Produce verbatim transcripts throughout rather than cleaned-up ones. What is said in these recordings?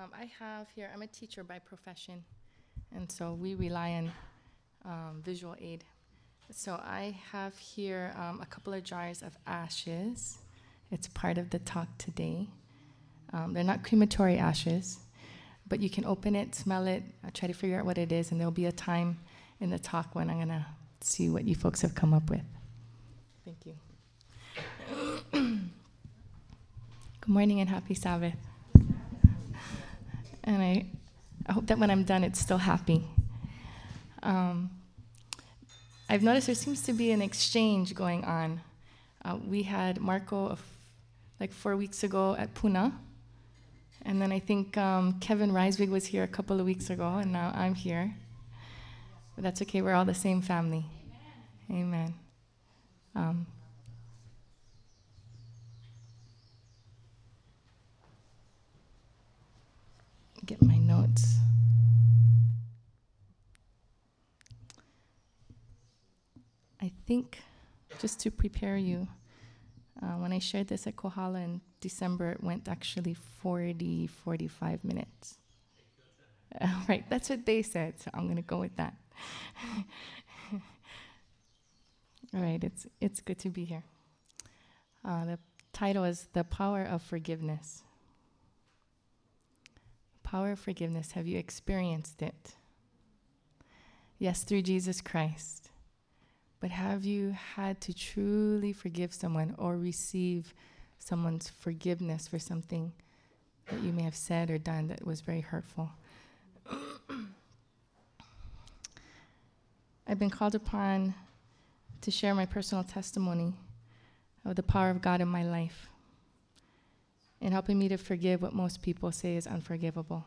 Um, I have here, I'm a teacher by profession, and so we rely on um, visual aid. So I have here um, a couple of jars of ashes. It's part of the talk today. Um, they're not crematory ashes, but you can open it, smell it, uh, try to figure out what it is, and there'll be a time in the talk when I'm going to see what you folks have come up with. Thank you. Good morning and happy Sabbath. And I, I hope that when I'm done, it's still happy. Um, I've noticed there seems to be an exchange going on. Uh, we had Marco of, like four weeks ago at Pune. And then I think um, Kevin Reiswig was here a couple of weeks ago, and now I'm here. But that's okay, we're all the same family. Amen. Amen. Um, get my notes. I think, just to prepare you, uh, when I shared this at Kohala in December, it went actually forty, forty-five minutes. Uh, right, that's what they said, so I'm going to go with that. All right, it's it's good to be here. Uh, the title is The Power of Forgiveness. Power of forgiveness, have you experienced it? Yes, through Jesus Christ. But have you had to truly forgive someone or receive someone's forgiveness for something that you may have said or done that was very hurtful? I've been called upon to share my personal testimony of the power of God in my life in helping me to forgive what most people say is unforgivable.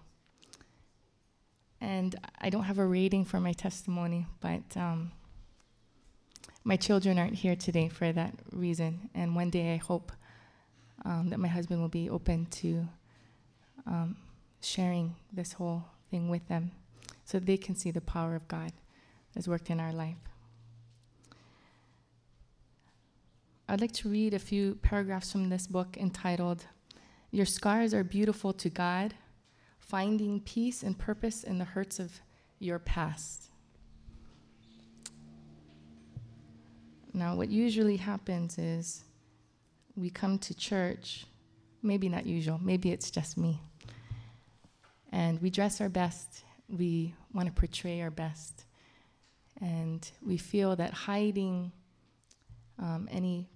And I don't have a rating for my testimony, but um, my children aren't here today for that reason. And one day I hope um, that my husband will be open to um, sharing this whole thing with them so that they can see the power of God that's worked in our life. I'd like to read a few paragraphs from this book entitled, Your Scars Are Beautiful to God, Finding Peace and Purpose in the Hurts of Your Past. Now, what usually happens is we come to church, maybe not usual, maybe it's just me, and we dress our best, we want to portray our best, and we feel that hiding um, any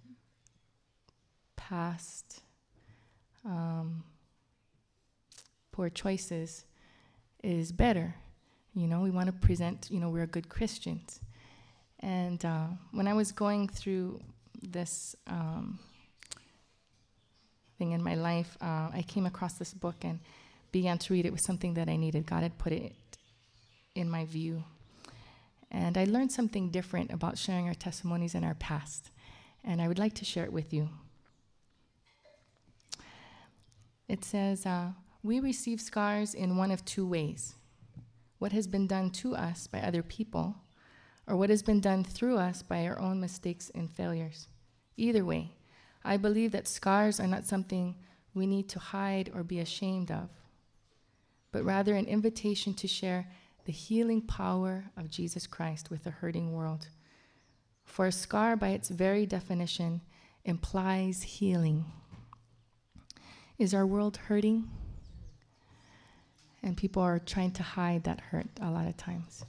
past um, poor choices is better. You know, we want to present, you know, we're good Christians. And uh, when I was going through this um, thing in my life, uh, I came across this book and began to read it. It was something that I needed. God had put it in my view. And I learned something different about sharing our testimonies in our past. And I would like to share it with you. It says, uh, we receive scars in one of two ways. What has been done to us by other people, or what has been done through us by our own mistakes and failures. Either way, I believe that scars are not something we need to hide or be ashamed of, but rather an invitation to share the healing power of Jesus Christ with a hurting world. For a scar, by its very definition, implies healing. Is our world hurting? And people are trying to hide that hurt a lot of times.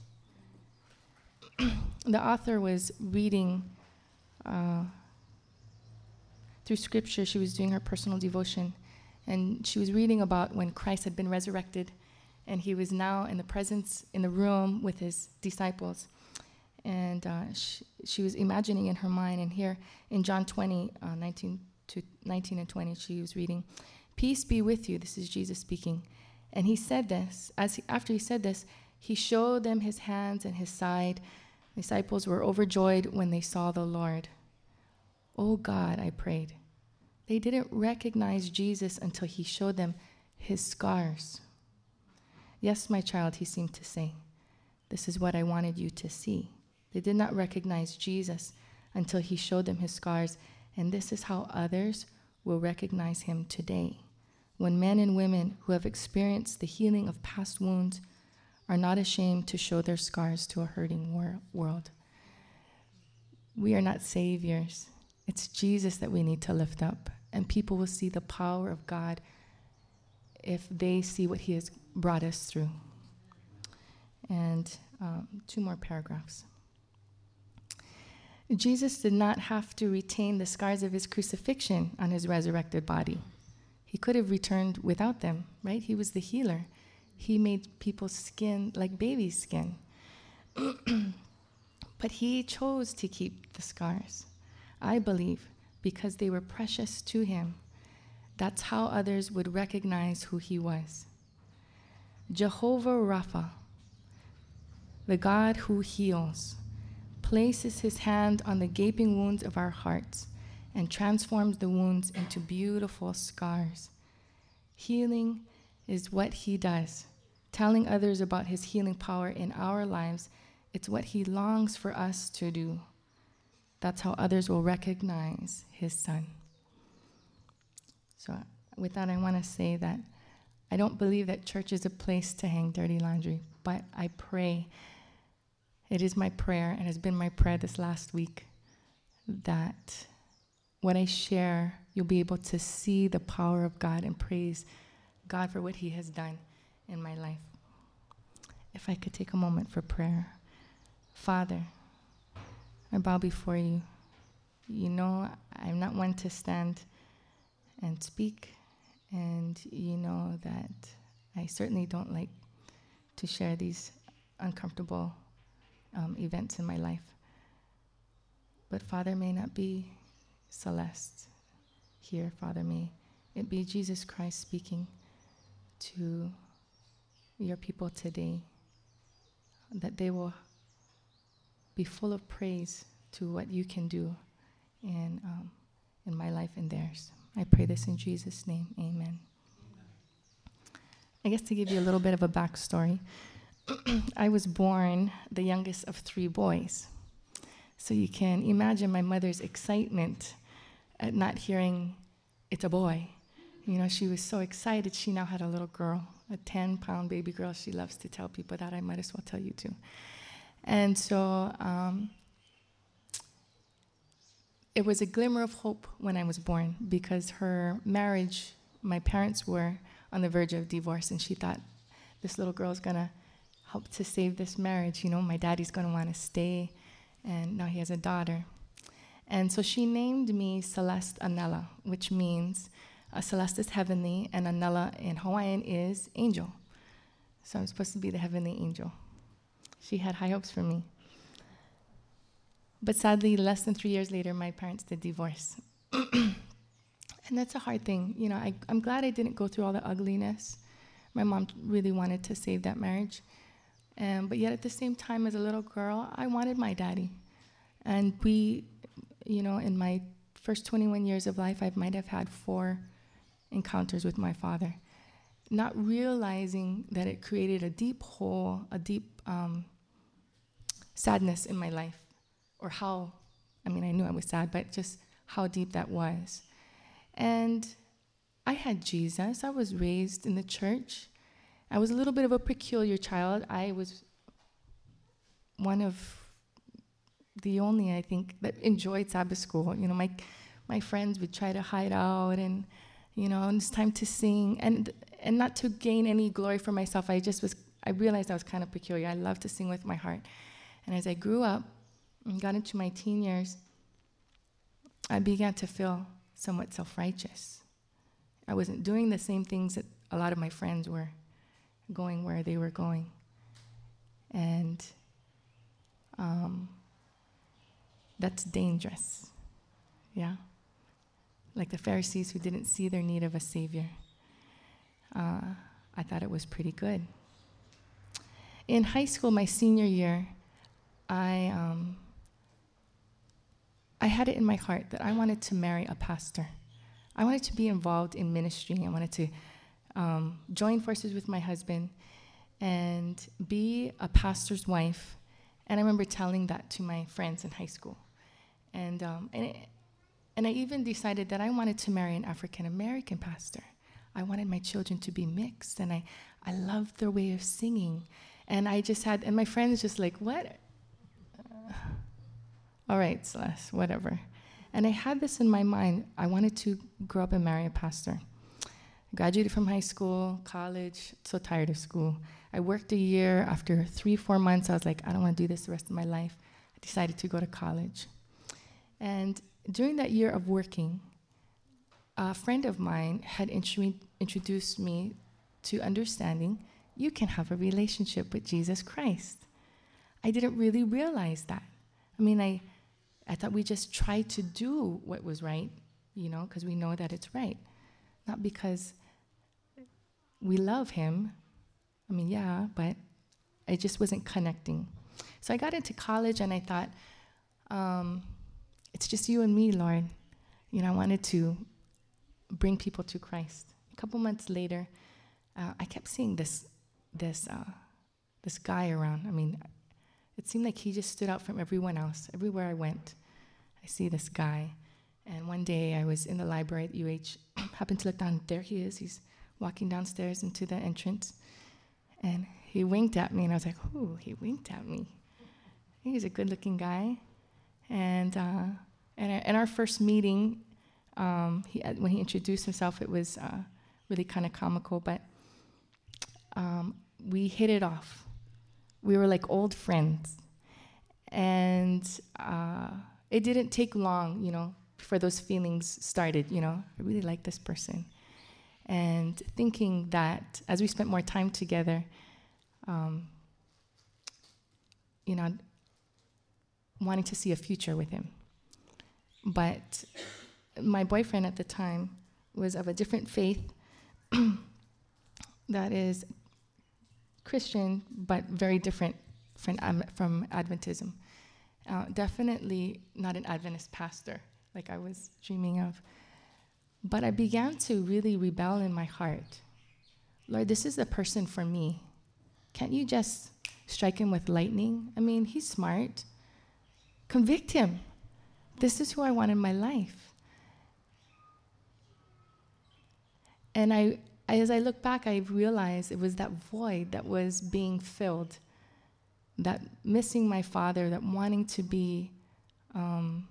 The author was reading uh, through scripture. She was doing her personal devotion, and she was reading about when Christ had been resurrected, and he was now in the presence, in the room with his disciples. And uh, she, she was imagining in her mind, and here in John twenty, uh, nineteen to nineteen and twenty, she was reading, "Peace be with you." This is Jesus speaking. And he said this, as he, after he said this, he showed them his hands and his side. The disciples were overjoyed when they saw the Lord. Oh God, I prayed. They didn't recognize Jesus until he showed them his scars. Yes, my child, he seemed to say, this is what I wanted you to see. They did not recognize Jesus until he showed them his scars, and this is how others will recognize him today, when men and women who have experienced the healing of past wounds are not ashamed to show their scars to a hurting wor- world. We are not saviors. It's Jesus that we need to lift up, and people will see the power of God if they see what he has brought us through. And um, two more paragraphs. Jesus did not have to retain the scars of his crucifixion on his resurrected body. He could have returned without them, right? He was the healer. He made people's skin like baby's skin. But he chose to keep the scars, I believe, because they were precious to him. That's how others would recognize who he was. Jehovah Rapha, the God who heals, places his hand on the gaping wounds of our hearts and transforms the wounds into beautiful scars. Healing is what he does. Telling others about his healing power in our lives, it's what he longs for us to do. That's how others will recognize his son. So with that, I want to say that I don't believe that church is a place to hang dirty laundry, but I pray, it is my prayer, and has been my prayer this last week, that what I share, you'll be able to see the power of God and praise God for what he has done in my life. If I could take a moment for prayer. Father, I bow before you. You know I'm not one to stand and speak, and you know that I certainly don't like to share these uncomfortable um, events in my life. But Father, may not be Celeste here, Father, may it be Jesus Christ speaking to your people today, that they will be full of praise to what you can do in, um, in my life and theirs. I pray this in Jesus' name, amen. I guess to give you a little bit of a backstory, I was born the youngest of three boys. So you can imagine my mother's excitement at not hearing it's a boy. You know, she was so excited she now had a little girl, a ten-pound baby girl. She loves to tell people that. I might as well tell you too. And so um, it was a glimmer of hope when I was born, because her marriage, my parents were on the verge of divorce, and she thought, this little girl's going to help to save this marriage. You know, my daddy's going to want to stay, and now he has a daughter. And so she named me Celeste Anela, which means uh, Celeste is heavenly, and Anela in Hawaiian is angel. So I'm supposed to be the heavenly angel. She had high hopes for me. But sadly, less than three years later, my parents did divorce. And that's a hard thing. You know, I, I'm glad I didn't go through all the ugliness. My mom really wanted to save that marriage. Um, but yet at the same time, as a little girl, I wanted my daddy. And we, you know, in my first twenty-one years of life, I might have had four encounters with my father, not realizing that it created a deep hole, a deep um, sadness in my life, or how, I mean, I knew I was sad, but just how deep that was. And I had Jesus. I was raised in the church. I was a little bit of a peculiar child. I was one of the only, I think, that enjoyed Sabbath school. You know, my my friends would try to hide out, and, you know, and it's time to sing. And and not to gain any glory for myself, I just was, I realized I was kind of peculiar. I loved to sing with my heart. And as I grew up and got into my teen years, I began to feel somewhat self-righteous. I wasn't doing the same things that a lot of my friends were going where they were going. And um, that's dangerous, yeah? Like the Pharisees who didn't see their need of a savior. Uh, I thought it was pretty good. In high school, my senior year, I um, I had it in my heart that I wanted to marry a pastor. I wanted to be involved in ministry. I wanted to um, join forces with my husband and be a pastor's wife. And I remember telling that to my friends in high school. And um, and, it, and I even decided that I wanted to marry an African-American pastor. I wanted my children to be mixed, and I, I loved their way of singing. And I just had, and my friends just like, what? Uh, all right, Celeste, whatever. And I had this in my mind. I wanted to grow up and marry a pastor. I graduated from high school, college, so tired of school. I worked a year. After three, four months, I was like, I don't want to do this the rest of my life. I decided to go to college. And during that year of working, a friend of mine had intru- introduced me to understanding you can have a relationship with Jesus Christ. I didn't really realize that. I mean, I, I thought we just tried to do what was right, you know, because we know that it's right. Not because we love him. I mean, yeah, but I just wasn't connecting. So I got into college, and I thought, um, it's just you and me, Lord. You know, I wanted to bring people to Christ. A couple months later, uh, I kept seeing this, this, uh, this guy around. I mean, it seemed like he just stood out from everyone else. Everywhere I went, I see this guy. And one day I was in the library at U H, happened to look down, there he is. He's walking downstairs into the entrance. And he winked at me, and I was like, ooh, he winked at me. He's a good-looking guy. And uh, and in our first meeting, um, he, when he introduced himself, it was uh, really kind of comical, but um, we hit it off. We were like old friends. And uh, it didn't take long, you know, before those feelings started, you know. I really like this person. And thinking that as we spent more time together, um, you know, wanting to see a future with him. But my boyfriend at the time was of a different faith that is Christian, but very different from, um, from Adventism. Uh, definitely not an Adventist pastor like I was dreaming of. But I began to really rebel in my heart. Lord, this is the person for me. Can't you just strike him with lightning? I mean, he's smart. Convict him. This is who I want in my life. And I, as I look back, I realized it was that void that was being filled, that missing my father, that wanting to be um,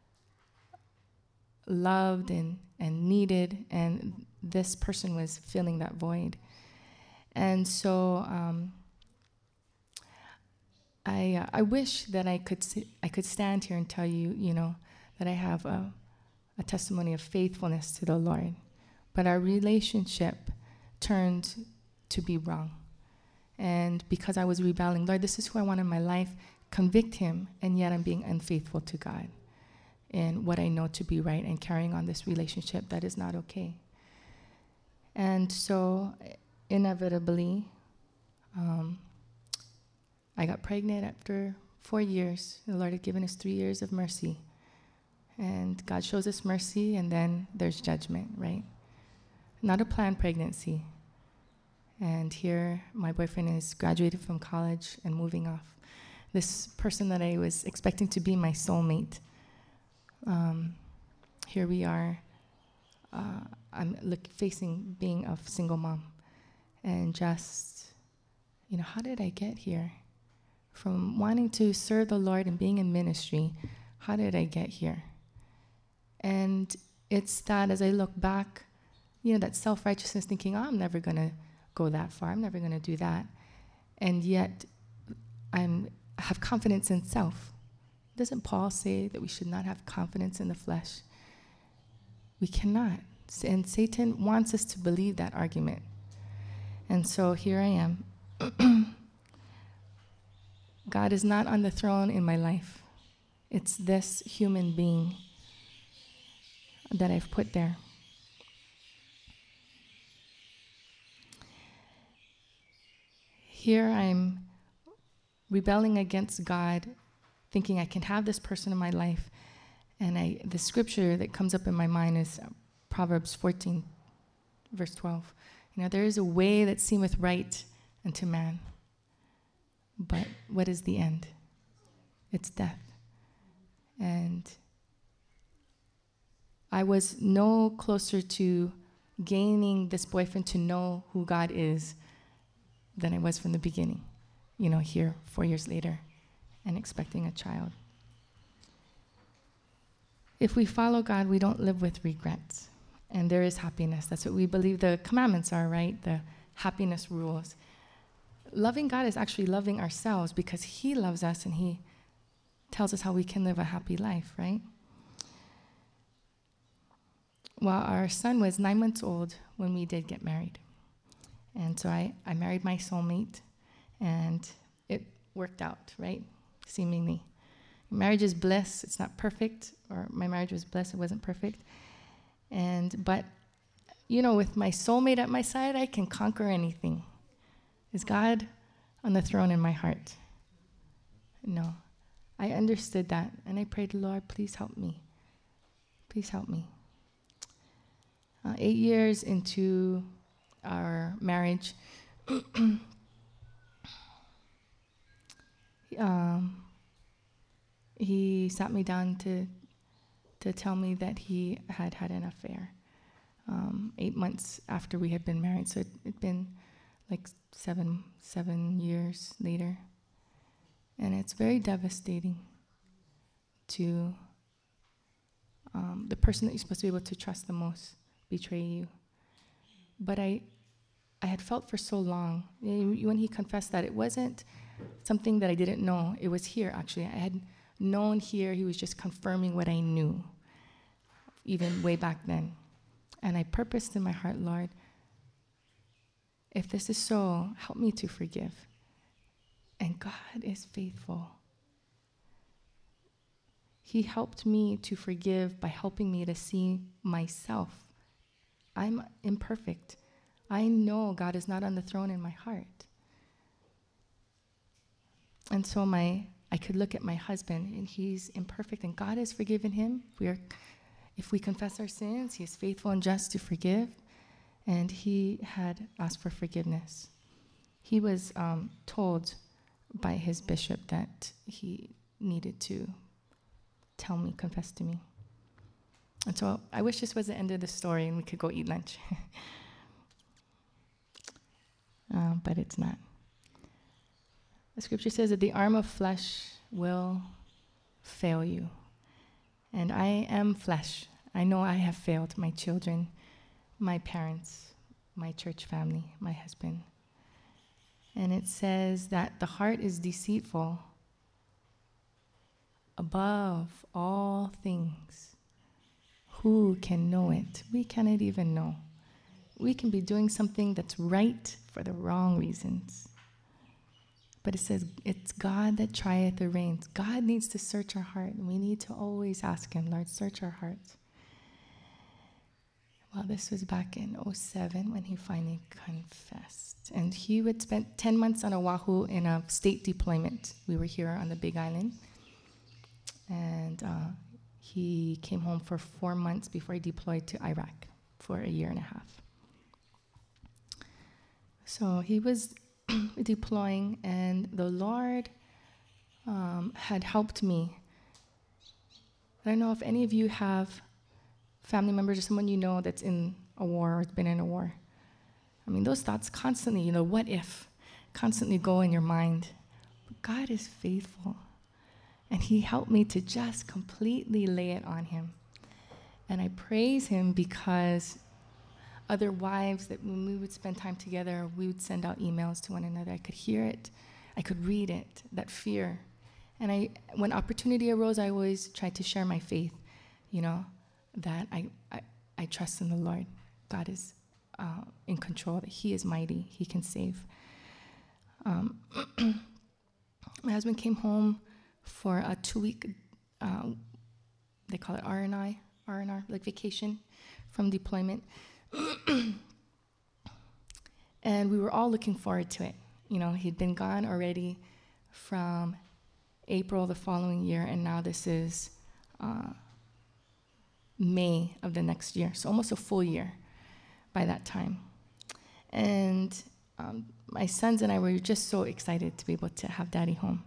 loved and, and needed, and this person was filling that void. And so um, I uh, I wish that I could si- I could stand here and tell you, you know, that I have a, a testimony of faithfulness to the Lord, but our relationship turned to be wrong. And because I was rebelling, Lord, this is who I want in my life, convict him, and yet I'm being unfaithful to God in what I know to be right and carrying on this relationship that is not okay. And so inevitably, um, I got pregnant after four years. The Lord had given us three years of mercy. And God shows us mercy, and then there's judgment, right? Not a planned pregnancy. And here, my boyfriend is graduated from college and moving off. This person that I was expecting to be my soulmate, um, here we are. Uh, I'm look, facing being a single mom. And just, you know, how did I get here? From wanting to serve the Lord and being in ministry, how did I get here? And it's that as I look back, you know, that self-righteousness, thinking, oh, I'm never going to go that far. I'm never going to do that. And yet, I'm have confidence in self. Doesn't Paul say that we should not have confidence in the flesh? We cannot. And Satan wants us to believe that argument. And so here I am. God is not on the throne in my life. It's this human being that I've put there. Here I'm rebelling against God, thinking I can have this person in my life. And I, the scripture that comes up in my mind is Proverbs fourteen, verse twelve. You know, there is a way that seemeth right unto man, but what is the end? It's death. And I was no closer to gaining this boyfriend to know who God is than I was from the beginning, you know, here four years later and expecting a child. If we follow God, we don't live with regrets, and there is happiness. That's what we believe the commandments are, right? The happiness rules. Loving God is actually loving ourselves because he loves us and he tells us how we can live a happy life, right? Well, our son was nine months old when we did get married. And so I, I married my soulmate, and it worked out, right? Seemingly. Marriage is bliss. It's not perfect, or my marriage was bliss. It wasn't perfect. And, but, you know, with my soulmate at my side, I can conquer anything. Is God on the throne in my heart? No. I understood that, and I prayed, Lord, please help me. Please help me. Uh, eight years into our marriage, um, he sat me down to to tell me that he had had an affair. Um, eight months after we had been married, so it had been like seven seven years later, and it's very devastating to um, the person that you're supposed to be able to trust the most betray you. But I, I had felt for so long, when he confessed that, it wasn't something that I didn't know. It was here, actually. I had known here. He was just confirming what I knew, even way back then. And I purposed in my heart, Lord, if this is so, help me to forgive. And God is faithful. He helped me to forgive by helping me to see myself. I'm imperfect. I know God is not on the throne in my heart. And so my I could look at my husband, and he's imperfect, and God has forgiven him. We are, if we confess our sins, he is faithful and just to forgive. And he had asked for forgiveness. He was um, told by his bishop that he needed to tell me, confess to me. And so I wish this was the end of the story and we could go eat lunch. uh, but it's not. The scripture says that the arm of flesh will fail you. And I am flesh. I know I have failed my children, my parents, my church family, my husband. And it says that the heart is deceitful above all things. Who can know it? We cannot even know. We can be doing something that's right for the wrong reasons. But it says, it's God that trieth the reins. God needs to search our heart, and we need to always ask him, Lord, search our hearts. Well, this was back in oh seven when he finally confessed. And he had spent ten months on Oahu in a state deployment. We were here on the Big Island. And uh, he came home for four months before he deployed to Iraq for a year and a half. So he was deploying, and the Lord um, had helped me. I don't know if any of you have family members or someone you know that's in a war or has been in a war. I mean, those thoughts constantly, you know, what if, constantly go in your mind. But God is faithful. And he helped me to just completely lay it on him. And I praise him because other wives, that when we would spend time together, we would send out emails to one another. I could hear it. I could read it, that fear. And I, when opportunity arose, I always tried to share my faith, you know, that I, I, I trust in the Lord. God is uh, in control, that he is mighty. He can save. Um, my husband came home for a two-week, uh, they call it R and I, R and R, like vacation from deployment. And we were all looking forward to it. You know, he'd been gone already from April the following year, and now this is uh, May of the next year, so almost a full year by that time. And um, my sons and I were just so excited to be able to have Daddy home.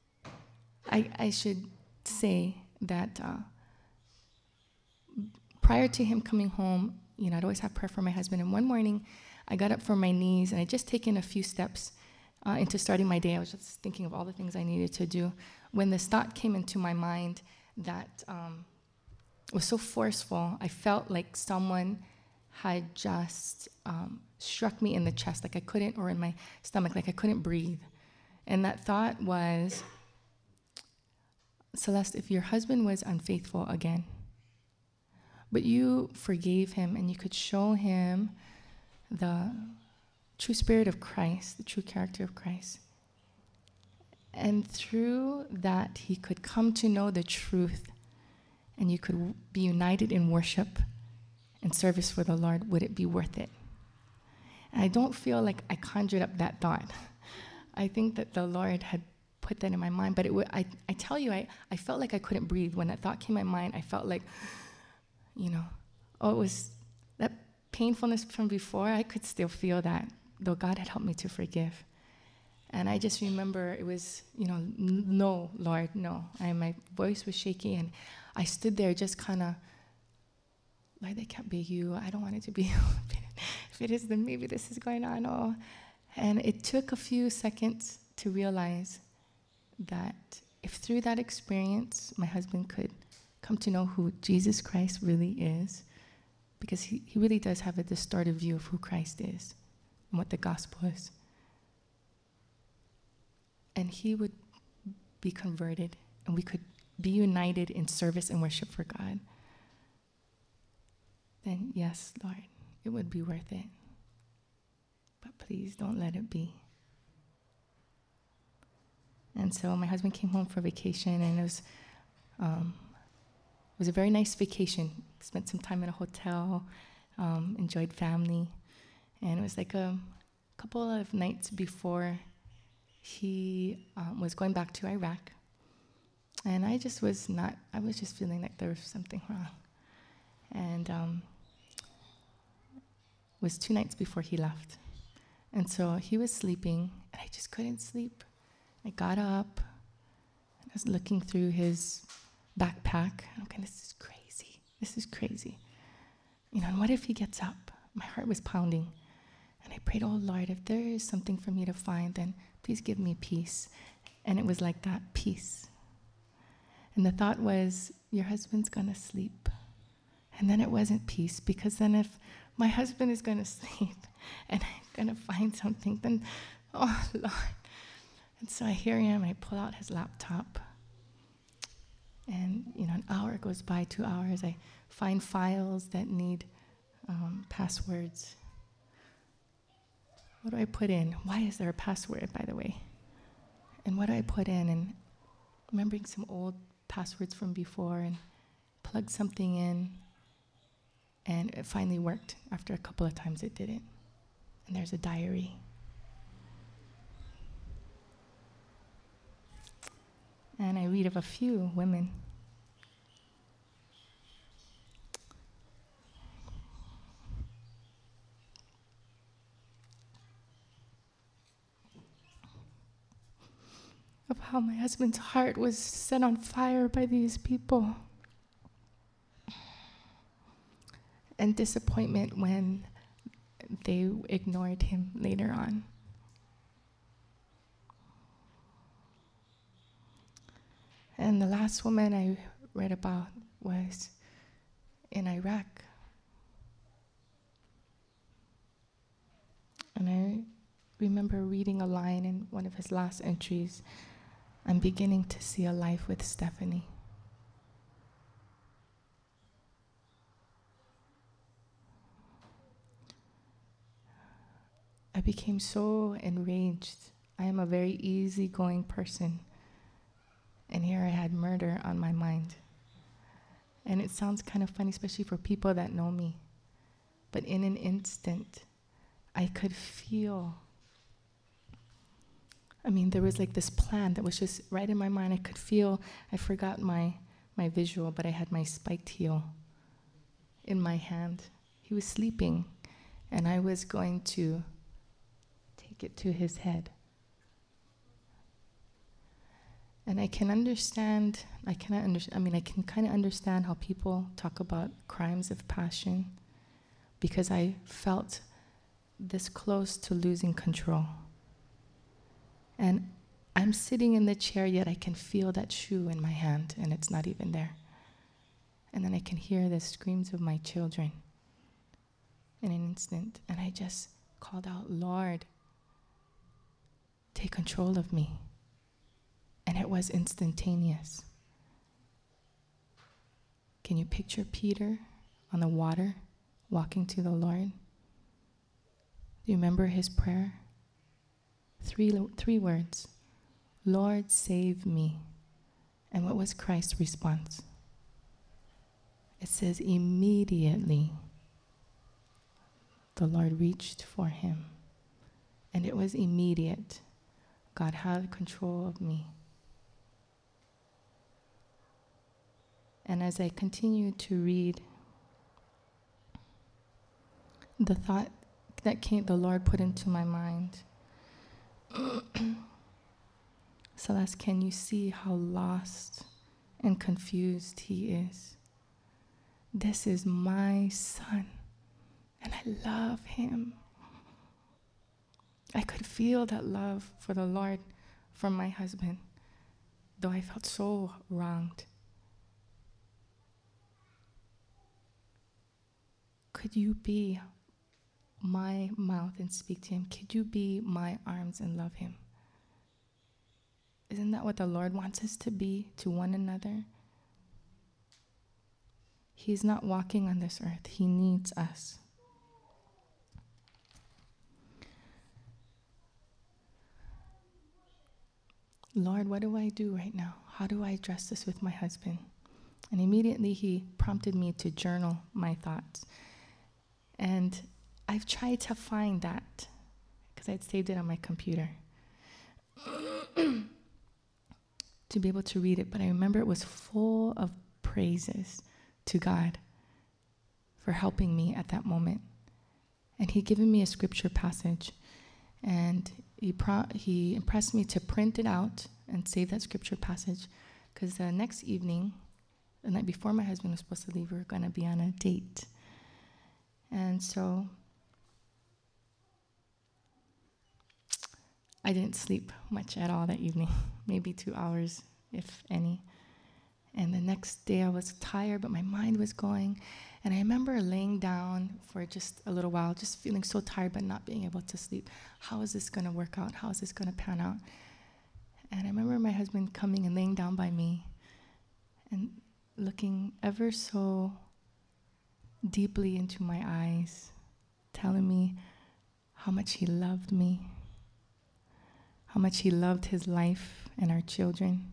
I, I should say that uh, prior to him coming home, you know, I'd always have prayer for my husband. And one morning, I got up from my knees, and I'd just taken a few steps uh, into starting my day. I was just thinking of all the things I needed to do, when this thought came into my mind that um, was so forceful. I felt like someone had just um, struck me in the chest, like I couldn't, or in my stomach, like I couldn't breathe. And that thought was, Celeste, if your husband was unfaithful again, but you forgave him and you could show him the true spirit of Christ, the true character of Christ, and through that he could come to know the truth, and you could w- be united in worship and service for the Lord, would it be worth it? And I don't feel like I conjured up that thought. I think that the Lord had put that in my mind, but it w- I, I tell you, I, I felt like I couldn't breathe. When that thought came in my mind, I felt like, you know, oh, it was that painfulness from before. I could still feel that, though God had helped me to forgive. And I just remember it was, you know, n- no, Lord, no. And my voice was shaky, and I stood there just kind of, Lord, that can't be you. I don't want it to be you. If it is, then maybe this is going on. Oh. And it took a few seconds to realize that if through that experience my husband could come to know who Jesus Christ really is, because he, he really does have a distorted view of who Christ is and what the gospel is, and he would be converted, and we could be united in service and worship for God, then yes, Lord, it would be worth it. But please don't let it be. And so my husband came home for vacation, and it was um, it was a very nice vacation. Spent some time in a hotel, um, enjoyed family, and it was like a couple of nights before he um, was going back to Iraq. And I just was not, I was just feeling like there was something wrong. And um, it was two nights before he left. And so he was sleeping, and I just couldn't sleep. I got up, and I was looking through his backpack. I'm kind of, this is crazy. This is crazy. You know, and what if he gets up? My heart was pounding. And I prayed, oh, Lord, if there is something for me to find, then please give me peace. And it was like that, peace. And the thought was, your husband's going to sleep. And then it wasn't peace, because then if my husband is going to sleep and I'm going to find something, then, oh, Lord. And so I hear him, and I pull out his laptop. And, you know, an hour goes by, two hours. I find files that need um, passwords. What do I put in? Why is there a password, by the way? And what do I put in? And remembering some old passwords from before, and plugged something in, and it finally worked. After a couple of times it didn't. And there's a diary. And I read of a few women of how my husband's heart was set on fire by these people. And disappointment when they ignored him later on. And the last woman I read about was in Iraq. And I remember reading a line in one of his last entries, I'm beginning to see a life with Stephanie. I became so enraged. I am a very easygoing person. And here I had murder on my mind. And it sounds kind of funny, especially for people that know me. But in an instant, I could feel, I mean, there was like this plan that was just right in my mind. I could feel, I forgot my, my visual, but I had my spiked heel in my hand. He was sleeping, and I was going to take it to his head. And I can understand, I cannot understand, I mean, I can kind of understand how people talk about crimes of passion, because I felt this close to losing control. And I'm sitting in the chair, yet I can feel that shoe in my hand, and it's not even there. And then I can hear the screams of my children in an instant, and I just called out, Lord, take control of me. And it was instantaneous. Can you picture Peter on the water walking to the Lord? Do you remember his prayer? Three, three words. Lord, save me. And what was Christ's response? It says, immediately the Lord reached for him. And it was immediate. God had control of me. And as I continued to read, the thought that came, the Lord put into my mind, Celeste, can you see how lost and confused he is? This is my son, and I love him. I could feel that love for the Lord from my husband, though I felt so wronged. Could you be my mouth and speak to him? Could you be my arms and love him? Isn't that what the Lord wants us to be to one another? He's not walking on this earth. He needs us. Lord, what do I do right now? How do I address this with my husband? And immediately he prompted me to journal my thoughts. And I've tried to find that because I'd saved it on my computer to be able to read it. But I remember it was full of praises to God for helping me at that moment. And he'd given me a scripture passage. And he pro- he impressed me to print it out and save that scripture passage, because the next evening, the night before my husband was supposed to leave, we were going to be on a date. And so I didn't sleep much at all that evening, maybe two hours, if any. And the next day I was tired, but my mind was going. And I remember laying down for just a little while, just feeling so tired, but not being able to sleep. How is this going to work out? How is this going to pan out? And I remember my husband coming and laying down by me and looking ever so deeply into my eyes, telling me how much he loved me, how much he loved his life and our children.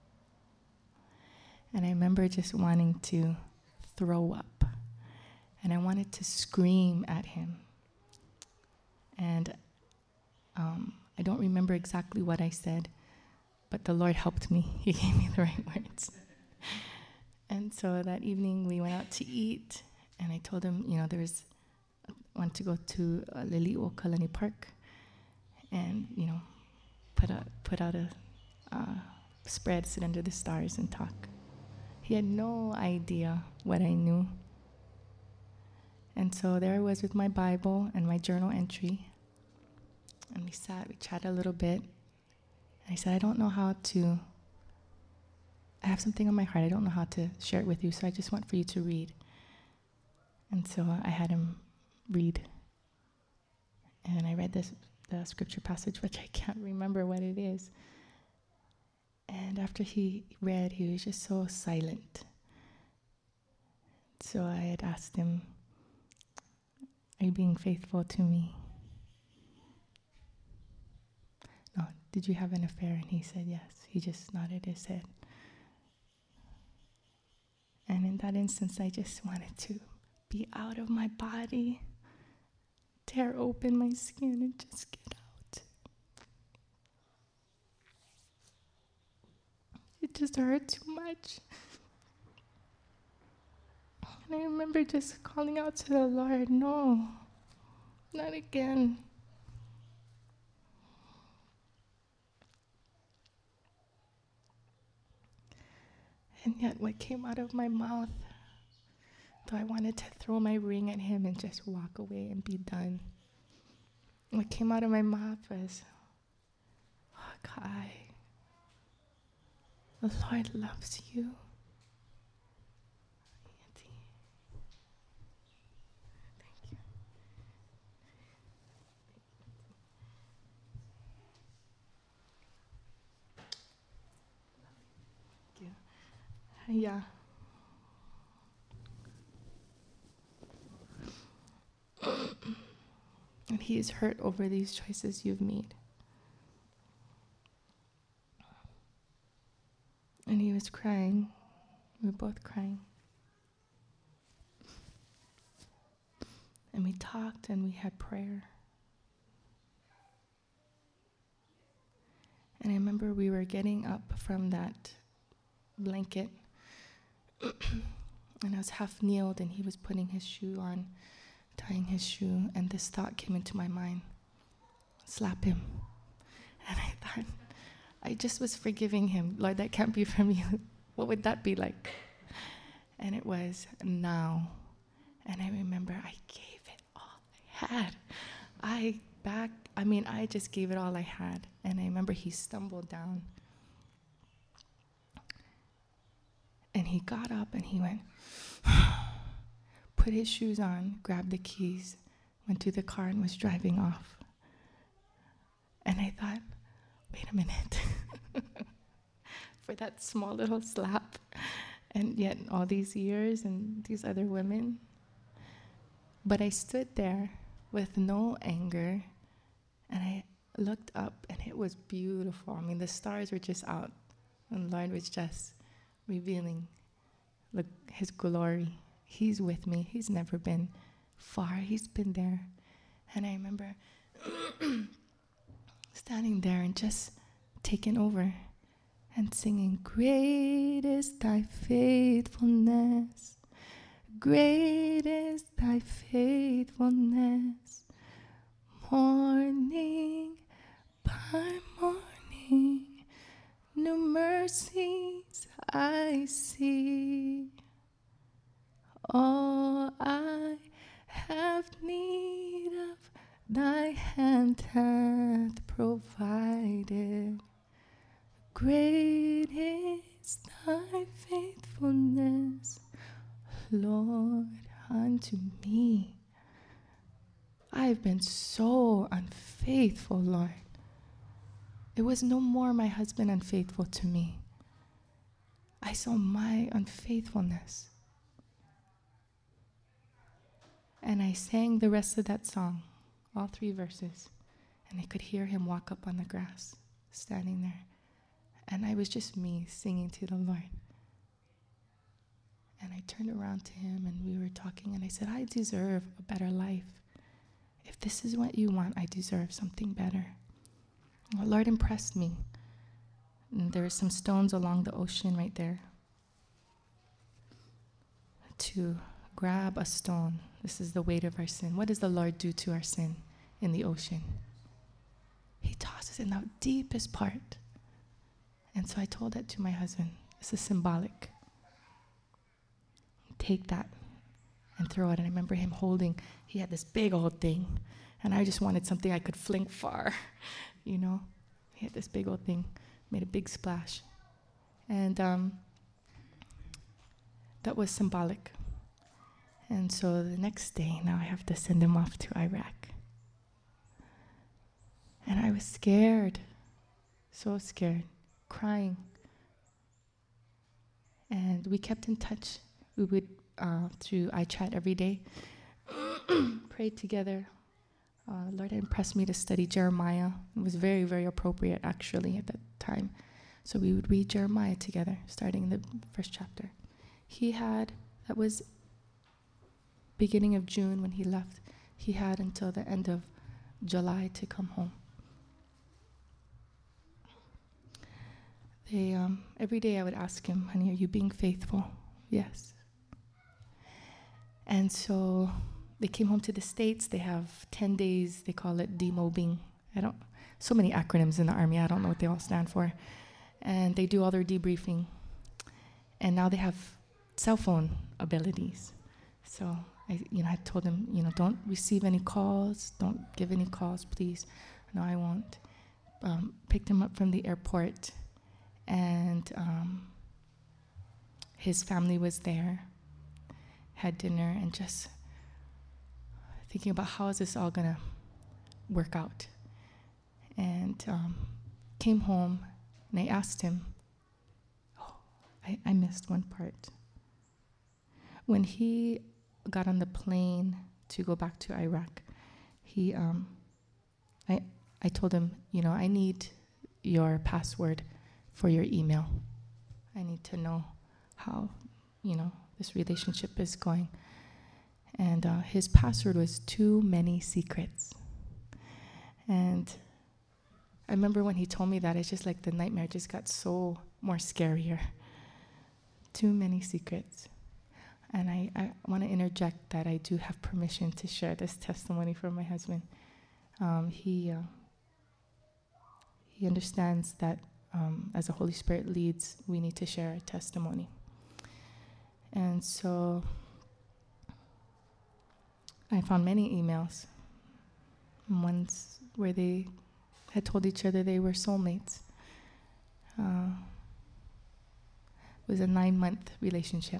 And I remember just wanting to throw up, and I wanted to scream at him. And um, I don't remember exactly what I said, but the Lord helped me. He gave me the right words. And so that evening we went out to eat, and I told him, you know, there was, I wanted to go to uh, Lili'o Kalani Park and, you know, put out, put out a uh, spread, sit under the stars and talk. He had no idea what I knew. And so there I was with my Bible and my journal entry. And we sat, we chatted a little bit. And I said, I don't know how to, I have something on my heart. I don't know how to share it with you, so I just want for you to read. And so I had him read. And I read this the scripture passage, which I can't remember what it is. And after he read, he was just so silent. So I had asked him, are you being faithful to me? No, did you have an affair? And he said yes. He just nodded his head. And in that instance, I just wanted to be out of my body, tear open my skin and just get out. It just hurt too much. And I remember just calling out to the Lord, no, not again. And yet what came out of my mouth, though I wanted to throw my ring at him and just walk away and be done, what came out of my mouth was, oh, Kai, the Lord loves you. Yeah. And he is hurt over these choices you've made. And he was crying. We were both crying. And we talked and we had prayer. And I remember we were getting up from that blanket. And I was half kneeled and he was putting his shoe on, tying his shoe, and this thought came into my mind: slap him. And I thought, I just was forgiving him. Lord, that can't be from you. What would that be like? And it was now. And I remember I gave it all I had. I back, I mean, I just gave it all I had. And I remember he stumbled down. And he got up and he went, put his shoes on, grabbed the keys, went to the car and was driving off. And I thought, wait a minute. For that small little slap, and yet all these years and these other women. But I stood there with no anger, and I looked up and it was beautiful. I mean, the stars were just out, and the Lord was just revealing look, his glory. He's with me. He's never been far. He's been there. And I remember standing there and just taking over and singing, great is thy faithfulness, great is thy faithfulness, morning by morning, new mercies I see. All I have need of, thy hand hath provided. Great is thy faithfulness, Lord, unto me. I've been so unfaithful, Lord. It was no more my husband unfaithful to me. I saw my unfaithfulness. And I sang the rest of that song, all three verses, and I could hear him walk up on the grass, standing there. And I was just me singing to the Lord. And I turned around to him and we were talking and I said, I deserve a better life. If this is what you want, I deserve something better. The Lord impressed me. And there were some stones along the ocean right there. To grab a stone. This is the weight of our sin. What does the Lord do to our sin in the ocean? He tosses it in the deepest part. And so I told that to my husband. This is symbolic. Take that and throw it. And I remember him holding, he had this big old thing. And I just wanted something I could fling far, you know. He had this big old thing, made a big splash. And um, that was symbolic. And so the next day, now I have to send him off to Iraq. And I was scared, so scared. Crying. And we kept in touch. We would, uh, through iChat every day, pray together. Uh, Lord impressed me to study Jeremiah. It was very, very appropriate, actually, at that time. So we would read Jeremiah together, starting in the first chapter. He had, that was beginning of June when he left. He had until the end of July to come home. They, um, every day I would ask him, honey, are you being faithful? Yes. And so they came home to the States. They have ten days, they call it demobbing. I don't, so many acronyms in the Army, I don't know what they all stand for. And they do all their debriefing. and now they have cell phone abilities. So I, you know, I told him, you know, don't receive any calls, don't give any calls, please. No, I won't. Um, picked him up from the airport, and um, his family was there, had dinner, and just thinking about how is this all gonna work out. And um, came home, and I asked him, oh, I, I missed one part. When he got on the plane to go back to Iraq, he, um, I, I told him, you know, I need your password for your email. I need to know how, you know, this relationship is going. And uh, his password was too many secrets. And I remember when he told me that, it's just like the nightmare just got so more scarier. Too many secrets. And I, I want to interject that I do have permission to share this testimony from my husband. Um, he uh, he understands that um, as the Holy Spirit leads, we need to share a testimony. And so I found many emails, ones where they had told each other they were soulmates. Uh, it was a nine-month relationship.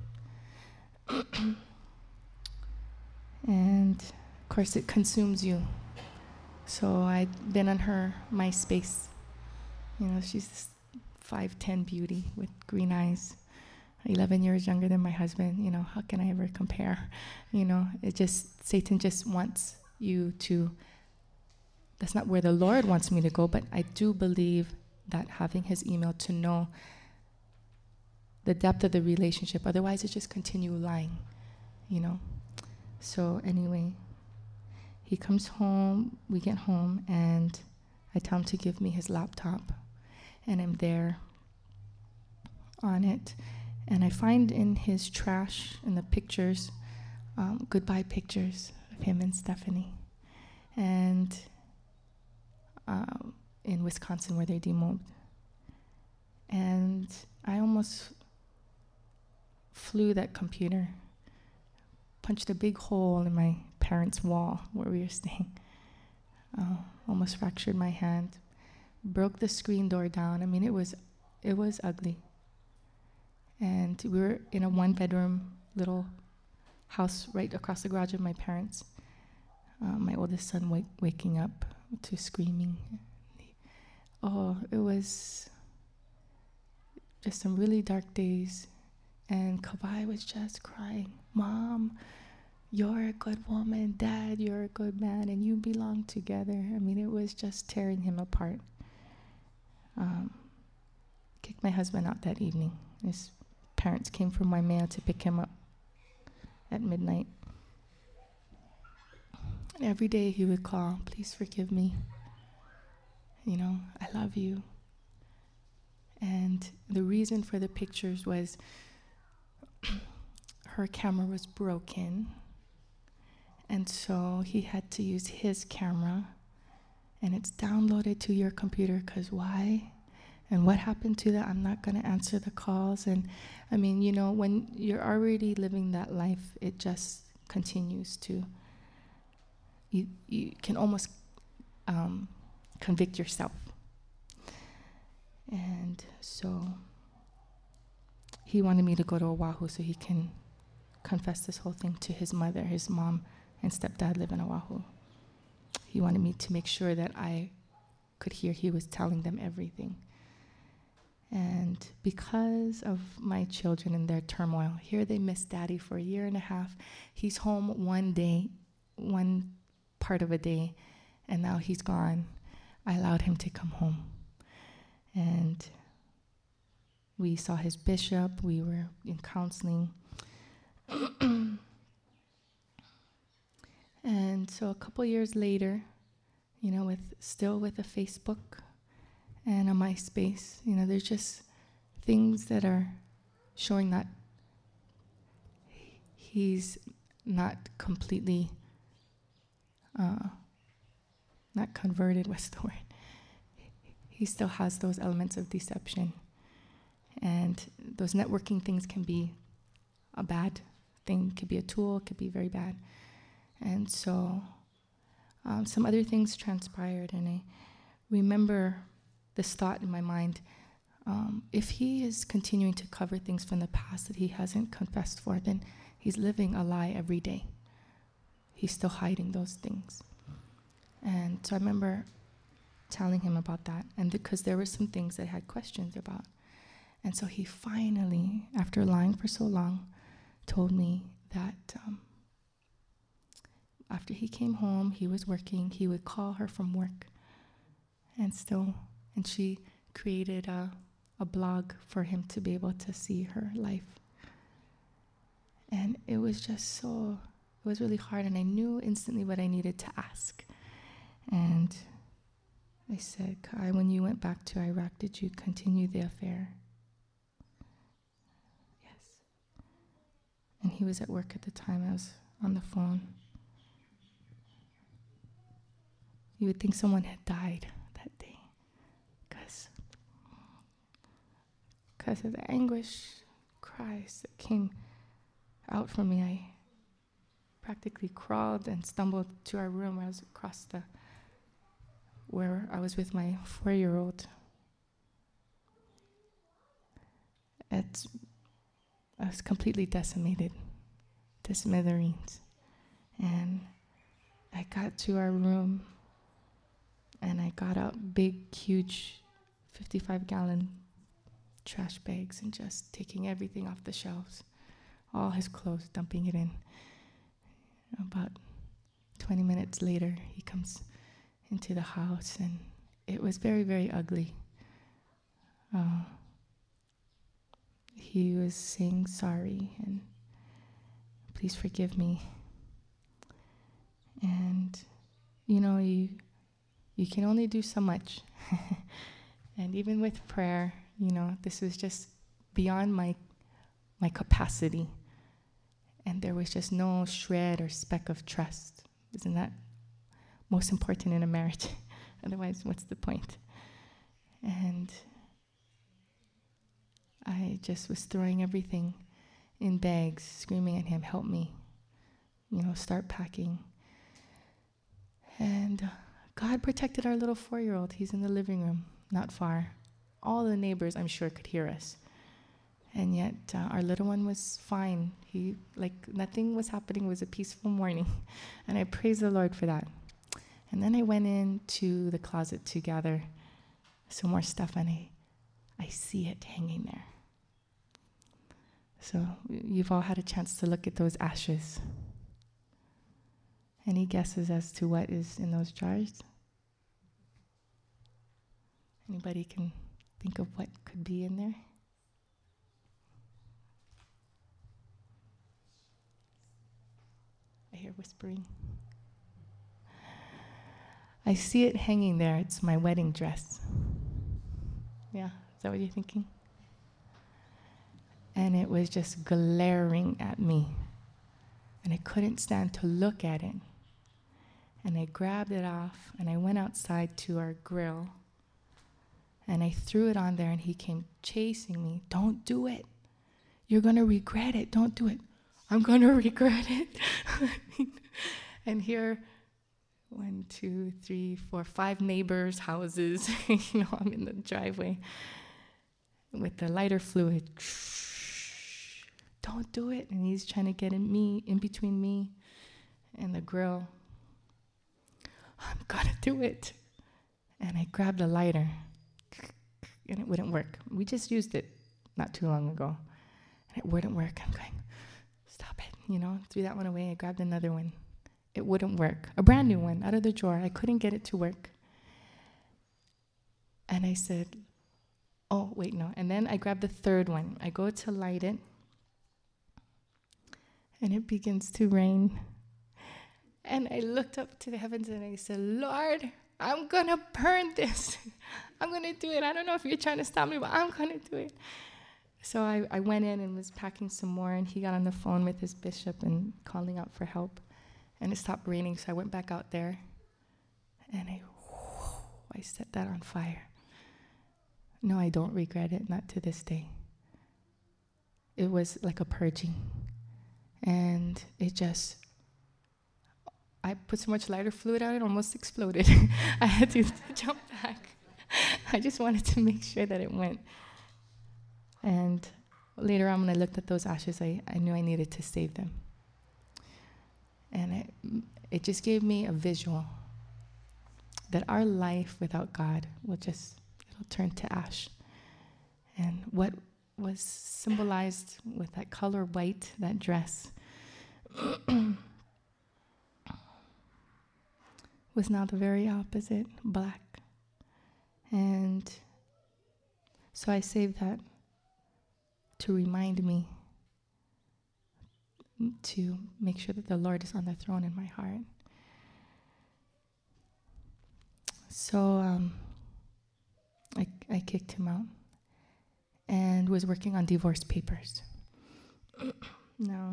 And of course it consumes you. So I'd been on her MySpace. You know, she's this five ten beauty with green eyes, eleven years younger than my husband. You know, how can I ever compare? You know, it just, Satan just wants you to, that's not where the Lord wants me to go, but I do believe that having his email to know the depth of the relationship, otherwise it just continue lying, you know. So anyway, he comes home, we get home, and I tell him to give me his laptop, and I'm there on it, and I find in his trash, in the pictures, um, goodbye pictures of him and Stephanie, and uh, in Wisconsin where they demobbed. And I almost flew that computer, punched a big hole in my parents' wall where we were staying, uh, almost fractured my hand, broke the screen door down. I mean, it was, it was ugly. And we were in a one-bedroom little house right across the garage of my parents. Uh, my oldest son wake, waking up to screaming. Oh, it was just some really dark days. And Kawai was just crying, Mom, you're a good woman. Dad, you're a good man, and you belong together. I mean, it was just tearing him apart. Um, kicked my husband out that evening. His parents came from Waimea to pick him up at midnight. And every day he would call, please forgive me. You know, I love you. And the reason for the pictures was her camera was broken, and so he had to use his camera, and it's downloaded to your computer, because why? And what happened to that? I'm not going to answer the calls. And I mean, you know, when you're already living that life, it just continues to, you, you can almost um, convict yourself. And so he wanted me to go to Oahu so he can confess this whole thing to his mother. His mom and stepdad live in Oahu. He wanted me to make sure that I could hear he was telling them everything. And because of my children and their turmoil, here they missed Daddy for a year and a half. He's home one day, one part of a day, and now he's gone. I allowed him to come home. And we saw his bishop. We were in counseling. And so a couple years later, you know, with still with a Facebook and a MySpace, you know, there's just things that are showing that he's not completely, uh, not converted, what's the word? He still has those elements of deception. And those networking things can be a bad thing, could be a tool, could be very bad. And so um, some other things transpired, and I remember this thought in my mind. Um, if he is continuing to cover things from the past that he hasn't confessed for, then he's living a lie every day. He's still hiding those things. And so I remember telling him about that, and because there were some things that I had questions about. And so he finally, after lying for so long, told me that um, after he came home, he was working, he would call her from work, and still, and she created a a blog for him to be able to see her life. And it was just so, it was really hard, and I knew instantly what I needed to ask. And I said, Kai, when you went back to Iraq, did you continue the affair? Yes. And he was at work at the time. I was on the phone. You would think someone had died that day, because because of the anguish cries that came out from me. I practically crawled and stumbled to our room where I was across the, where I was with my four-year-old. It's, I was completely decimated to smithereens. And I got to our room, and I got out big, huge fifty-five gallon trash bags and just taking everything off the shelves, all his clothes, dumping it in. About twenty minutes later, he comes into the house, and it was very, very ugly. Uh, he was saying sorry and please forgive me. And, you know, you you can only do so much. And even with prayer, you know, this was just beyond my my capacity. And there was just no shred or speck of trust. Isn't that most important in a marriage? Otherwise, what's the point? And I just was throwing everything in bags, screaming at him, help me, you know, start packing. And uh, God protected our little four-year-old. He's in the living room, not far. All the neighbors, I'm sure, could hear us. And yet, uh, our little one was fine. He, like, nothing was happening. It was a peaceful morning. And I praise the Lord for that. And then I went into the closet to gather some more stuff, and I, I see it hanging there. So you've all had a chance to look at those ashes. Any guesses as to what is in those jars? Anybody can think of what could be in there? I hear whispering. I see it hanging there. It's my wedding dress. Yeah, is that what you're thinking? And it was just glaring at me. And I couldn't stand to look at it. And I grabbed it off, and I went outside to our grill, and I threw it on there, and he came chasing me. Don't do it. You're going to regret it. Don't do it. I'm going to regret it. And here, one, two, three, four, five neighbors' houses. You know, I'm in the driveway with the lighter fluid. Don't do it. And he's trying to get in me, in between me and the grill. I'm gonna do it. And I grabbed a lighter, and it wouldn't work. We just used it not too long ago, and it wouldn't work. I'm going, stop it, you know, threw that one away. I grabbed another one. It wouldn't work. A brand new one out of the drawer. I couldn't get it to work. And I said, oh, wait, no. And then I grabbed the third one. I go to light it, and it begins to rain. And I looked up to the heavens and I said, Lord, I'm going to burn this. I'm going to do it. I don't know if you're trying to stop me, but I'm going to do it. So I, I went in and was packing some more, and he got on the phone with his bishop and calling out for help. And it stopped raining, so I went back out there, and I, whoo, I set that on fire. No, I don't regret it, not to this day. it was like a purging. And it just, I put so much lighter fluid on it, almost exploded. I had to jump back. I just wanted to make sure that it went. And later on, when I looked at those ashes, I, I knew I needed to save them. And it, it just gave me a visual that our life without God will just, it'll turn to ash. And what was symbolized with that color white, that dress, was now the very opposite, black. And so I saved that to remind me to make sure that the Lord is on the throne in my heart. So um, I, I kicked him out and was working on divorce papers. Now,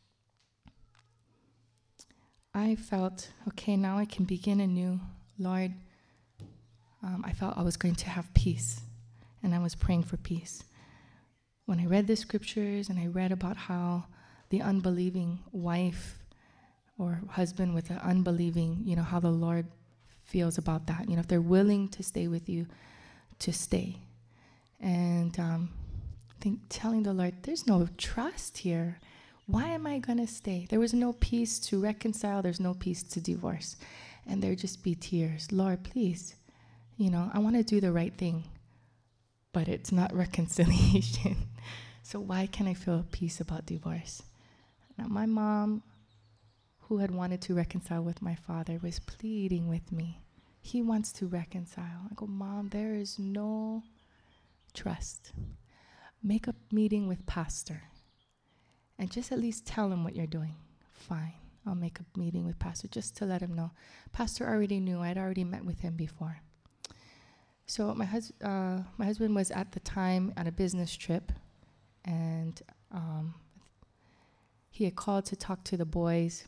I felt, okay, now I can begin anew. Lord, um, I felt I was going to have peace, and I was praying for peace. When I read the scriptures and I read about how the unbelieving wife or husband with an unbelieving, you know, how the Lord feels about that. You know, if they're willing to stay with you, to stay. And um, I think telling the Lord, there's no trust here. Why am I going to stay? There was no peace to reconcile. There's no peace to divorce. And there'd just be tears. Lord, please, you know, I want to do the right thing, but it's not reconciliation. So why can I feel peace about divorce? Now, my mom, who had wanted to reconcile with my father, was pleading with me. He wants to reconcile. I go, Mom, there is no trust. Make a meeting with pastor and just at least tell him what you're doing. Fine, I'll make a meeting with pastor just to let him know. Pastor already knew. I'd already met with him before. So my, hus- uh, my husband was at the time on a business trip, and um, he had called to talk to the boys.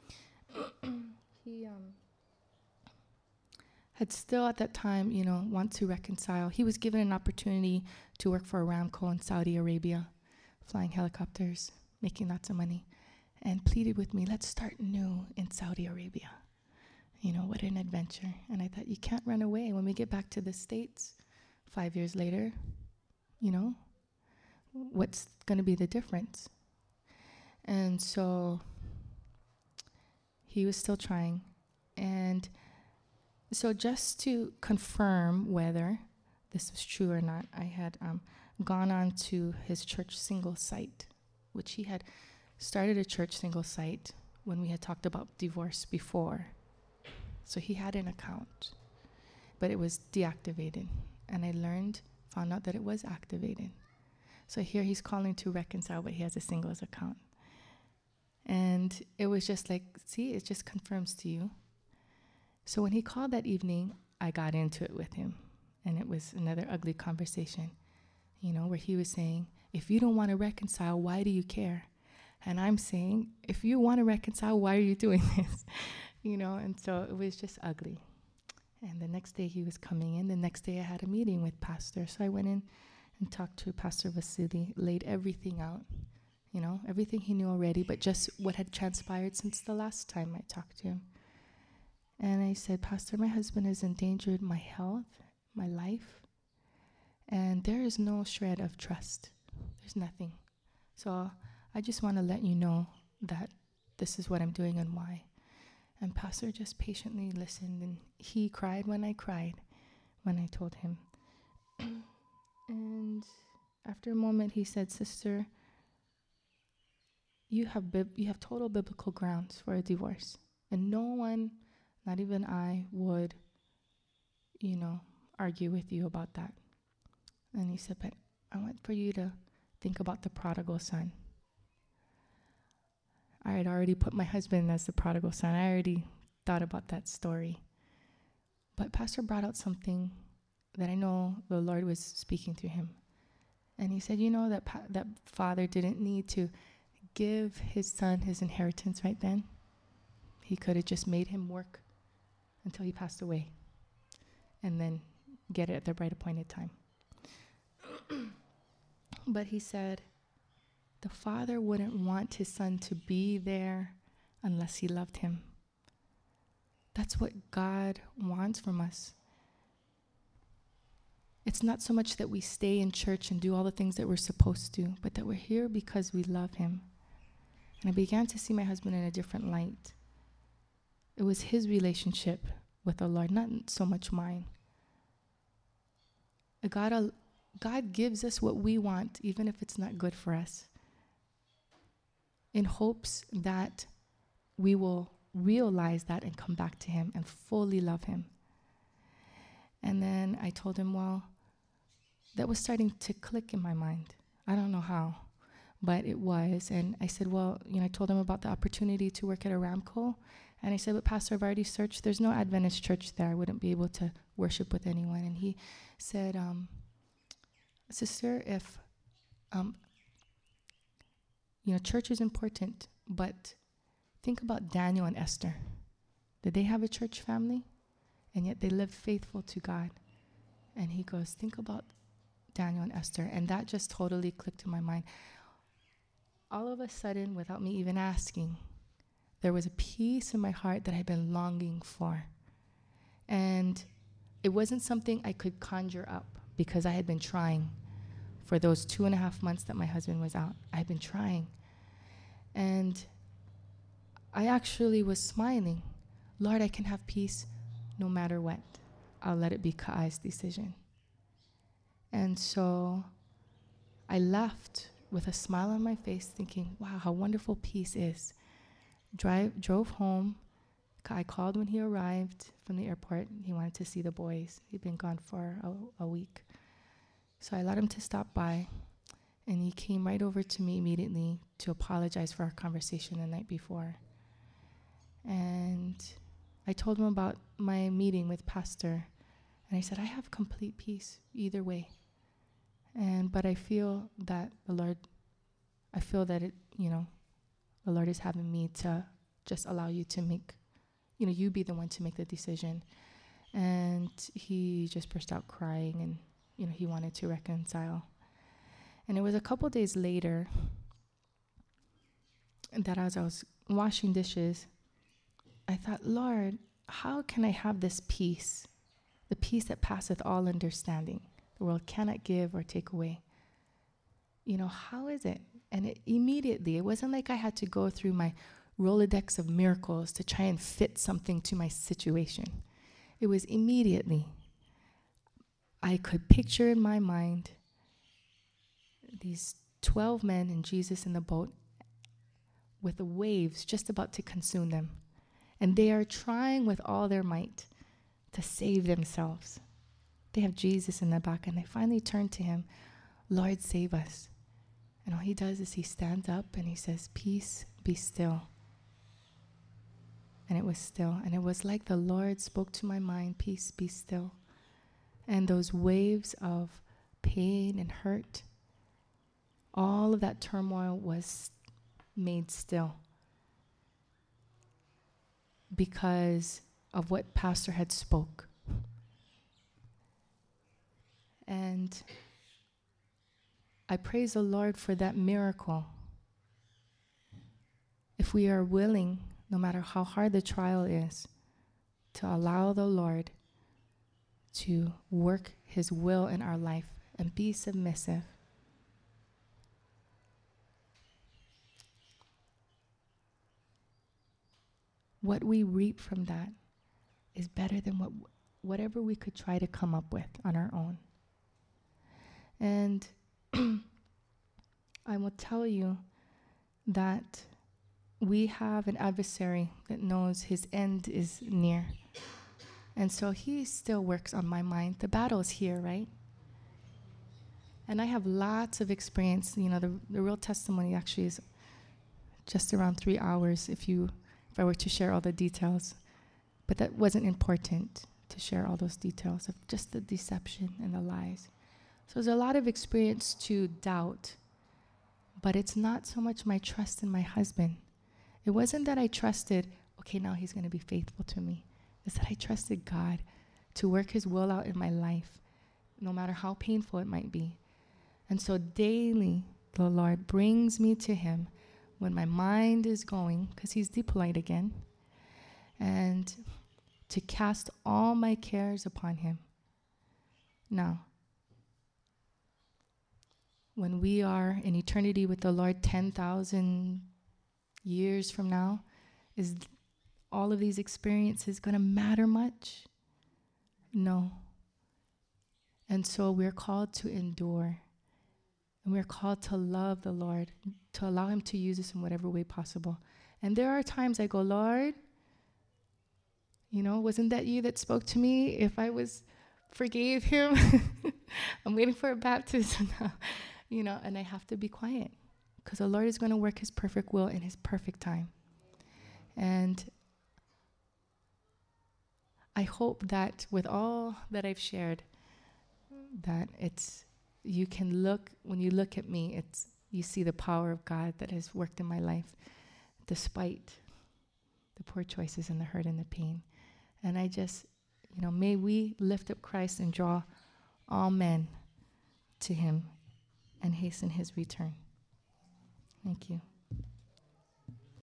he um, had still at that time, you know, want to reconcile. He was given an opportunity to work for Aramco in Saudi Arabia, flying helicopters, making lots of money, and pleaded with me, let's start new in Saudi Arabia. You know, what an adventure. And I thought, you can't run away. When we get back to the States five years later, you know, what's going to be the difference? And so he was still trying. And so just to confirm whether this was true or not, I had um, gone on to his church single site, which he had started a church single site when we had talked about divorce before. So he had an account, but it was deactivated. And I learned, found out that it was activated. So here he's calling to reconcile, but he has a singles account. And it was just like, see, it just confirms to you. So when he called that evening, I got into it with him. And it was another ugly conversation, you know, where he was saying, if you don't want to reconcile, why do you care? And I'm saying, if you want to reconcile, why are you doing this? You know, and so it was just ugly. And the next day he was coming in. The next day I had a meeting with pastor. So I went in and talked to Pastor Vasily, laid everything out, you know, everything he knew already, but just what had transpired since the last time I talked to him. And I said, Pastor, my husband has endangered my health, my life, and there is no shred of trust. There's nothing. So I just want to let you know that this is what I'm doing and why. And Pastor just patiently listened, and he cried when I cried, when I told him. And after a moment, he said, Sister, you have bib- you have total biblical grounds for a divorce. And no one, not even I, would, you know, argue with you about that. And he said, but I want for you to think about the prodigal son. I had already put my husband as the prodigal son. I already thought about that story. But Pastor brought out something that I know the Lord was speaking to him. And he said, you know, that pa- that father didn't need to give his son his inheritance right then. He could have just made him work until he passed away and then get it at the right appointed time. But he said, The father wouldn't want his son to be there unless he loved him. That's what God wants from us. It's not so much that we stay in church and do all the things that we're supposed to, but that we're here because we love him. And I began to see my husband in a different light. It was his relationship with the Lord, not so much mine. God, God gives us what we want, even if it's not good for us, in hopes that we will realize that and come back to him and fully love him. And then I told him, well, that was starting to click in my mind. I don't know how, but it was. And I said, well, you know, I told him about the opportunity to work at Aramco. And I said, but Pastor, I've already searched. There's no Adventist church there. I wouldn't be able to worship with anyone. And he said, um, sister, if, um, you know, church is important, but think about Daniel and Esther. Did they have a church family? And yet they lived faithful to God. And he goes, think about Daniel and Esther. And that just totally clicked in my mind. All of a sudden, without me even asking, there was a peace in my heart that I'd been longing for. And it wasn't something I could conjure up because I had been trying for those two and a half months that my husband was out. I had been trying. And I actually was smiling. Lord, I can have peace no matter what. I'll let it be Ka'ai's decision. And so I left with a smile on my face thinking, wow, how wonderful peace is. Drive, drove home. Kai called when he arrived from the airport. He wanted to see the boys. He'd been gone for a, a week. So I allowed him to stop by, and he came right over to me immediately to apologize for our conversation the night before. And I told him about my meeting with Pastor, and I said, I have complete peace either way. And but I feel that the Lord, I feel that it, you know, the Lord is having me to just allow you to make, you know, you be the one to make the decision. And he just burst out crying, and, you know, he wanted to reconcile. And it was a couple days later that as I was washing dishes, I thought, Lord, how can I have this peace, the peace that passeth all understanding? The world cannot give or take away. You know, how is it? And it immediately, it wasn't like I had to go through my Rolodex of miracles to try and fit something to my situation. It was immediately. I could picture in my mind these twelve men and Jesus in the boat with the waves just about to consume them. And they are trying with all their might to save themselves. They have Jesus in the back, and they finally turn to him, Lord, save us. And all he does is he stands up and he says, peace, be still. And it was still. And it was like the Lord spoke to my mind, peace, be still. And those waves of pain and hurt, all of that turmoil was made still because of what Pastor had spoke. And I praise the Lord for that miracle. If we are willing, no matter how hard the trial is, to allow the Lord to work his will in our life and be submissive. What we reap from that is better than what whatever we could try to come up with on our own. And I will tell you that we have an adversary that knows his end is near. And so he still works on my mind. The battle is here, right? And I have lots of experience. You know, the, the real testimony actually is just around three hours if you, if I were to share all the details. But that wasn't important to share all those details of just the deception and the lies. So there's a lot of experience to doubt, but it's not so much my trust in my husband. It wasn't that I trusted, okay, now he's going to be faithful to me. It's that I trusted God to work his will out in my life, no matter how painful it might be. And so daily, the Lord brings me to him when my mind is going, because he's the polite again, and to cast all my cares upon him. Now, when we are in eternity with the Lord ten thousand years from now, is all of these experiences going to matter much? No. And so we're called to endure. And we're called to love the Lord, to allow him to use us in whatever way possible. And there are times I go, Lord, you know, wasn't that you that spoke to me? If I was forgave him, I'm waiting for a baptism now, you know, and I have to be quiet because the Lord is going to work his perfect will in his perfect time. And I hope that with all that I've shared, that it's, you can look, when you look at me, it's, you see the power of God that has worked in my life, despite the poor choices and the hurt and the pain. And I just, you know, may we lift up Christ and draw all men to him and hasten his return. Thank you.